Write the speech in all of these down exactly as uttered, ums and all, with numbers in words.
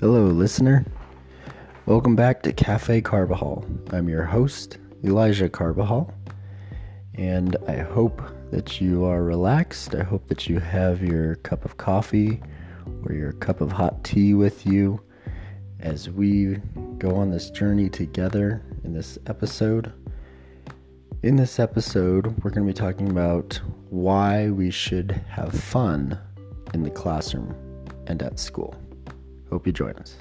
Hello, listener. Welcome back to Cafe Carbajal. I'm your host, Elijah Carbajal, and I hope that you are relaxed. I hope that you have your cup of coffee or your cup of hot tea with you as we go on this journey together in this episode. In this episode, we're going to be talking about why we should have fun in the classroom and at school. Hope you join us.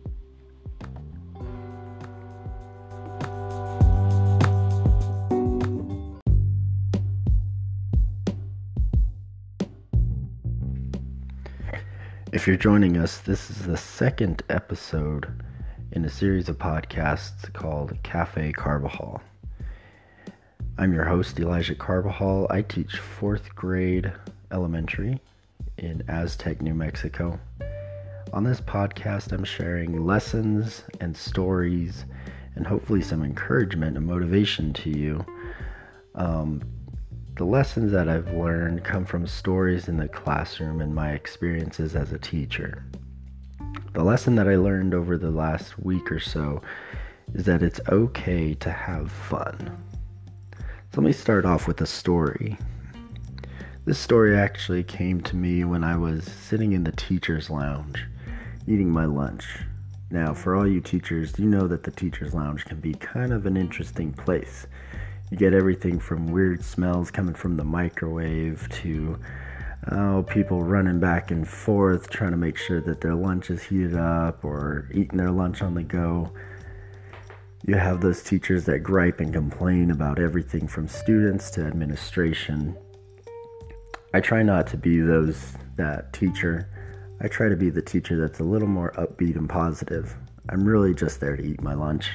If you're joining us, this is the second episode in a series of podcasts called Cafe Carbajal. I'm your host, Elijah Carbajal. I teach fourth grade elementary in Aztec, New Mexico. On this podcast, I'm sharing lessons and stories and hopefully some encouragement and motivation to you. Um, the lessons that I've learned come from stories in the classroom and my experiences as a teacher. The lesson that I learned over the last week or so is that it's okay to have fun. So let me start off with a story. This story actually came to me when I was sitting in the teacher's lounge, eating my lunch. Now, for all you teachers, you know that the teacher's lounge can be kind of an interesting place. You get everything from weird smells coming from the microwave to oh, people running back and forth trying to make sure that their lunch is heated up or eating their lunch on the go. You have those teachers that gripe and complain about everything from students to administration. I try not to be those that teacher. I try to be the teacher that's a little more upbeat and positive. I'm really just there to eat my lunch.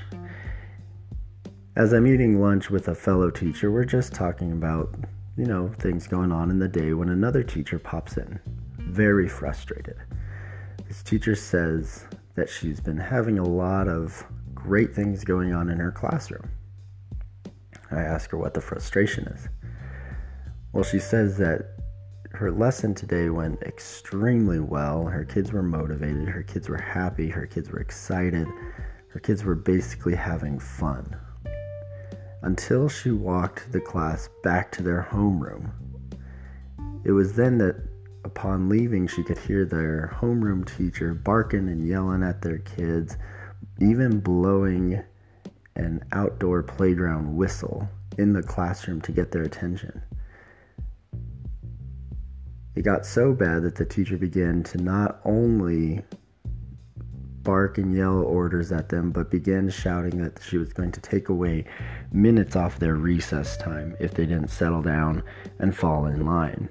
As I'm eating lunch with a fellow teacher, we're just talking about, you know, things going on in the day when another teacher pops in, very frustrated. This teacher says that she's been having a lot of great things going on in her classroom. I ask her what the frustration is. Well, she says that her lesson today went extremely well. Her kids were motivated. Her kids were happy. Her kids were excited. Her kids were basically having fun. Until she walked the class back to their homeroom. It was then that upon leaving, she could hear their homeroom teacher barking and yelling at their kids, even blowing an outdoor playground whistle in the classroom to get their attention. It got so bad that the teacher began to not only bark and yell orders at them, but began shouting that she was going to take away minutes off their recess time if they didn't settle down and fall in line.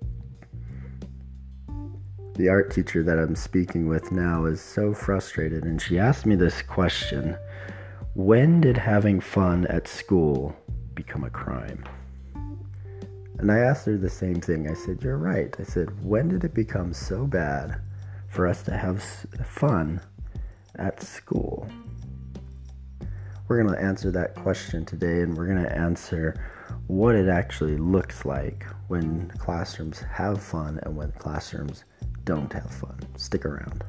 The art teacher that I'm speaking with now is so frustrated, and she asked me this question: when did having fun at school become a crime? And I asked her the same thing. I said, you're right. I said, when did it become so bad for us to have fun at school? We're going to answer that question today, and we're going to answer what it actually looks like when classrooms have fun and when classrooms don't have fun. Stick around.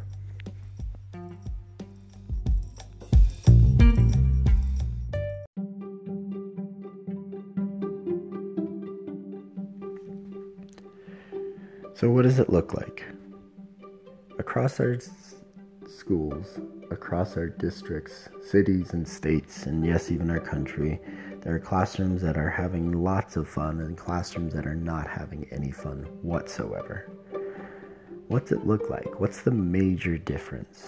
So what does it look like? Across our s- schools, across our districts, cities and states, and yes, even our country, there are classrooms that are having lots of fun and classrooms that are not having any fun whatsoever. What's it look like? What's the major difference?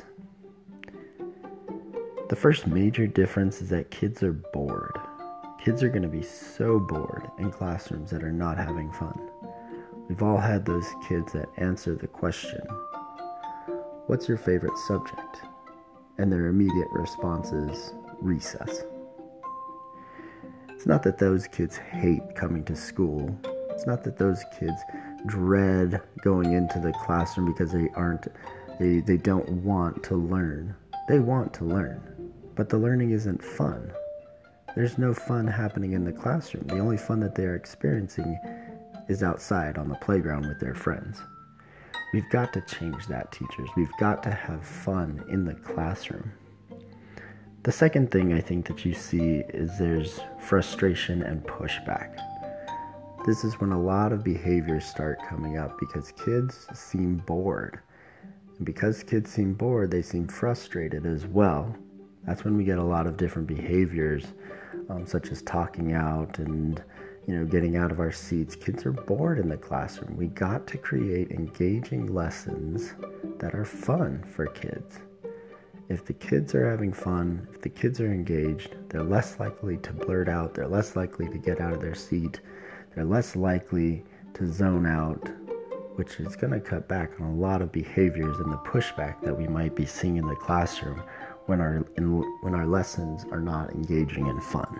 The first major difference is that kids are bored. Kids are going to be so bored in classrooms that are not having fun. We've all had those kids that answer the question, what's your favorite subject? And their immediate response is recess. It's not that those kids hate coming to school. It's not that those kids dread going into the classroom because they aren't, they, they don't want to learn. They want to learn, but the learning isn't fun. There's no fun happening in the classroom. The only fun that they're experiencing is outside on the playground with their friends. We've got to change that, teachers. We've got to have fun in the classroom. The second thing I think that you see is there's frustration and pushback. This is when a lot of behaviors start coming up because kids seem bored. And because kids seem bored, they seem frustrated as well. That's when we get a lot of different behaviors, um, such as talking out and, you know, getting out of our seats. Kids are bored in the classroom. We got to create engaging lessons that are fun for kids. If the kids are having fun, if the kids are engaged, they're less likely to blurt out, they're less likely to get out of their seat, they're less likely to zone out, which is going to cut back on a lot of behaviors and the pushback that we might be seeing in the classroom when our in, when our lessons are not engaging and fun.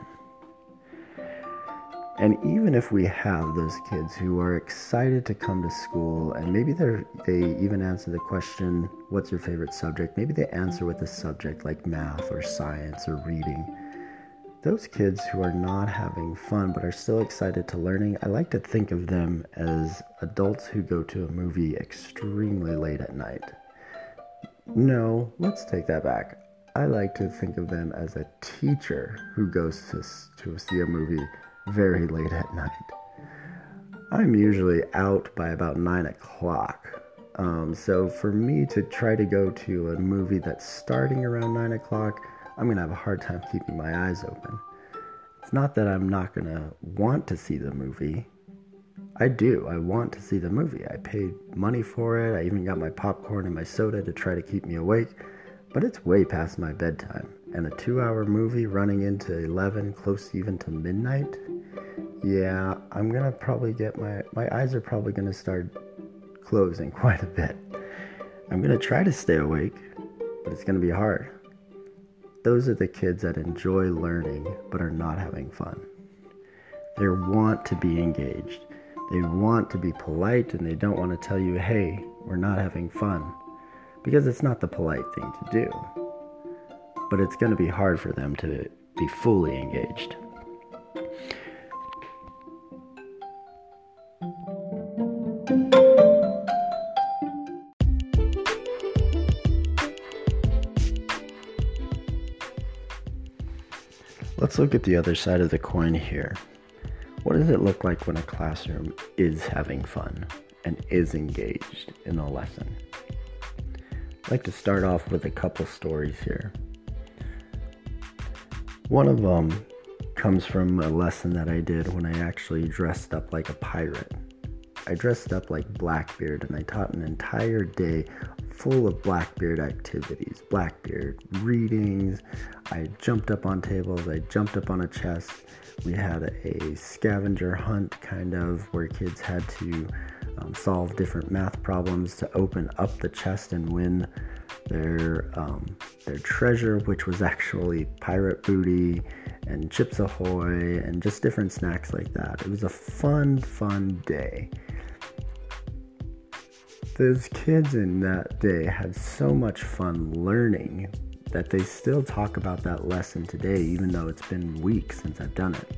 And even if we have those kids who are excited to come to school, and maybe they they even answer the question, what's your favorite subject? Maybe they answer with a subject like math or science or reading. Those kids who are not having fun but are still excited to learning, I like to think of them as adults who go to a movie extremely late at night. No, let's take that back. I like to think of them as a teacher who goes to, to see a movie very late at night. I'm usually out by about nine o'clock. Um, so for me to try to go to a movie that's starting around nine o'clock, I'm going to have a hard time keeping my eyes open. It's not that I'm not going to want to see the movie. I do. I want to see the movie. I paid money for it. I even got my popcorn and my soda to try to keep me awake. But it's way past my bedtime. And a two-hour movie running into eleven, close even to midnight, yeah, I'm going to probably get my... My eyes are probably going to start closing quite a bit. I'm going to try to stay awake, but it's going to be hard. Those are the kids that enjoy learning but are not having fun. They want to be engaged. They want to be polite, and they don't want to tell you, hey, we're not having fun. Because it's not the polite thing to do. But it's going to be hard for them to be fully engaged. Let's look at the other side of the coin here. What does it look like when a classroom is having fun and is engaged in a lesson? I'd like to start off with a couple stories here. One of them comes from a lesson that I did when I actually dressed up like a pirate. I dressed up like Blackbeard, and I taught an entire day full of Blackbeard activities. Blackbeard readings. I jumped up on tables. I jumped up on a chest. We had a scavenger hunt kind of where kids had to um, solve different math problems to open up the chest and win their um, their treasure, which was actually pirate booty and Chips Ahoy and just different snacks like that. It was a fun, fun day. Those kids in that day had so much fun learning that they still talk about that lesson today, even though it's been weeks since I've done it.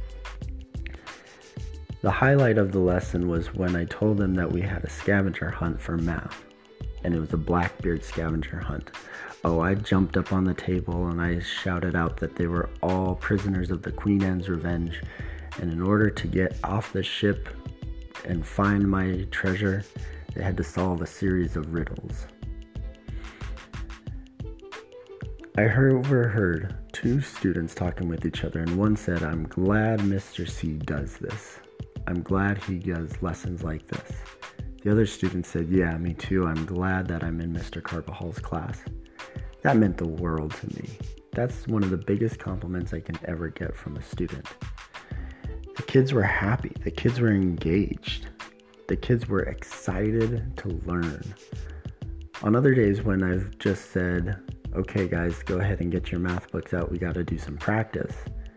The highlight of the lesson was when I told them that we had a scavenger hunt for math, and it was a Blackbeard scavenger hunt. Oh, I jumped up on the table and I shouted out that they were all prisoners of the Queen Anne's Revenge, and in order to get off the ship and find my treasure, they had to solve a series of riddles. I overheard two students talking with each other, and one said, "I'm glad Mister C does this. I'm glad he does lessons like this." The other student said, "Yeah, me too. I'm glad that I'm in Mister Carvajal's class." That meant the world to me. That's one of the biggest compliments I can ever get from a student. The kids were happy. The kids were engaged. The kids were excited to learn. On other days when I've just said, "Okay guys, go ahead and get your math books out, we got to do some practice,"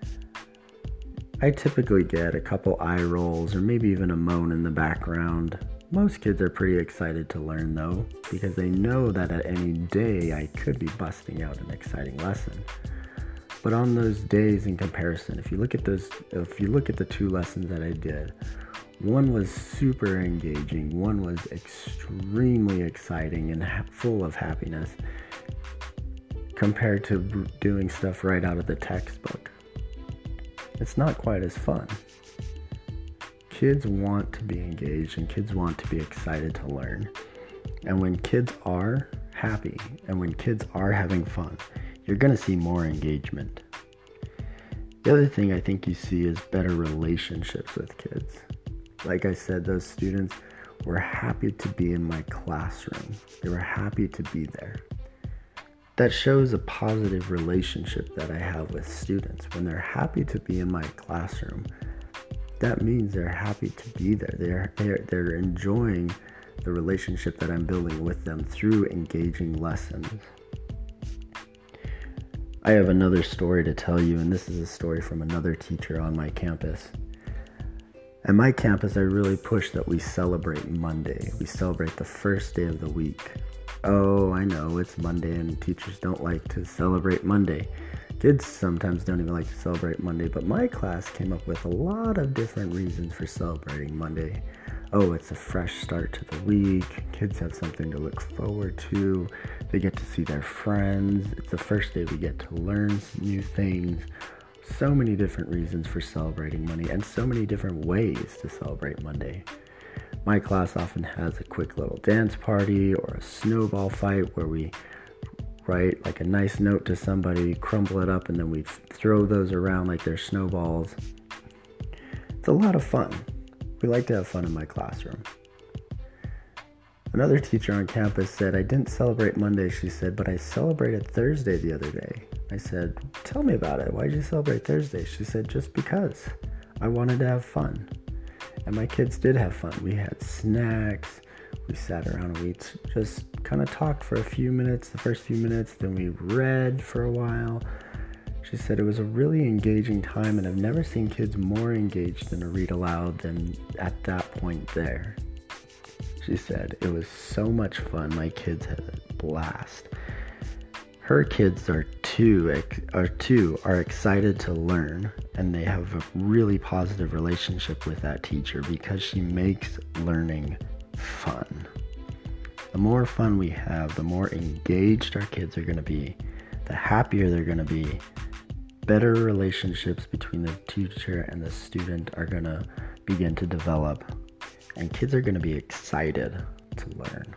I typically get a couple eye rolls or maybe even a moan in the background. Most kids are pretty excited to learn though, because they know that at any day I could be busting out an exciting lesson. But on those days in comparison, if you look at those, if you look at the two lessons that I did, One was super engaging, one was extremely exciting and ha- full of happiness compared to b- doing stuff right out of the textbook. It's not quite as fun. Kids want to be engaged and kids want to be excited to learn. And when kids are happy and when kids are having fun, you're going to see more engagement. The other thing I think you see is better relationships with kids. Like I said, those students were happy to be in my classroom. They were happy to be there. That shows a positive relationship that I have with students. When they're happy to be in my classroom, that means they're happy to be there. They're, they're, they're enjoying the relationship that I'm building with them through engaging lessons. I have another story to tell you, and this is a story from another teacher on my campus. At my campus, I really push that we celebrate Monday. We celebrate the first day of the week. Oh, I know, it's Monday and teachers don't like to celebrate Monday. Kids sometimes don't even like to celebrate Monday, but my class came up with a lot of different reasons for celebrating Monday. Oh, it's a fresh start to the week. Kids have something to look forward to. They get to see their friends. It's the first day we get to learn new things. So many different reasons for celebrating Monday and so many different ways to celebrate Monday. My class often has a quick little dance party or a snowball fight where we write like a nice note to somebody, crumble it up, and then we throw those around like they're snowballs. It's a lot of fun. We like to have fun in my classroom. Another teacher on campus said, I didn't celebrate Monday, she said, but I celebrated Thursday the other day. I said, tell me about it. Why did you celebrate Thursday? She said, just because. I wanted to have fun. And my kids did have fun. We had snacks. We sat around and we t- just kind of talked for a few minutes, the first few minutes. Then we read for a while. She said it was a really engaging time, and I've never seen kids more engaged in a read aloud than at that point there. She said it was so much fun. My kids had a blast. Her kids are two, are two, are excited to learn, and they have a really positive relationship with that teacher because she makes learning fun. The more fun we have, the more engaged our kids are going to be, the happier they're going to be. Better relationships between the teacher and the student are going to begin to develop, and kids are going to be excited to learn.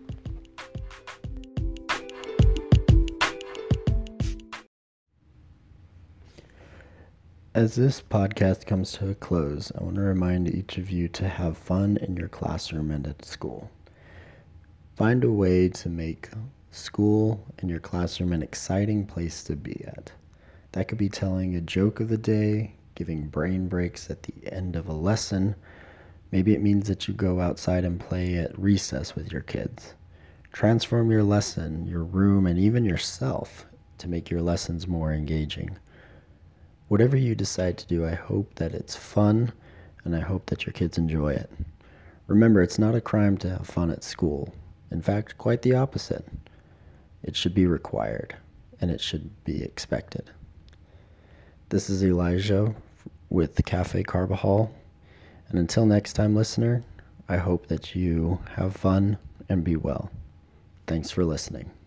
As this podcast comes to a close, I want to remind each of you to have fun in your classroom and at school. Find a way to make school and your classroom an exciting place to be at. That could be telling a joke of the day, giving brain breaks at the end of a lesson. Maybe it means that you go outside and play at recess with your kids. Transform your lesson, your room, and even yourself to make your lessons more engaging. Whatever you decide to do, I hope that it's fun, and I hope that your kids enjoy it. Remember, it's not a crime to have fun at school. In fact, quite the opposite. It should be required, and it should be expected. This is Elijah with Cafe Carbajal, and until next time, listener, I hope that you have fun and be well. Thanks for listening.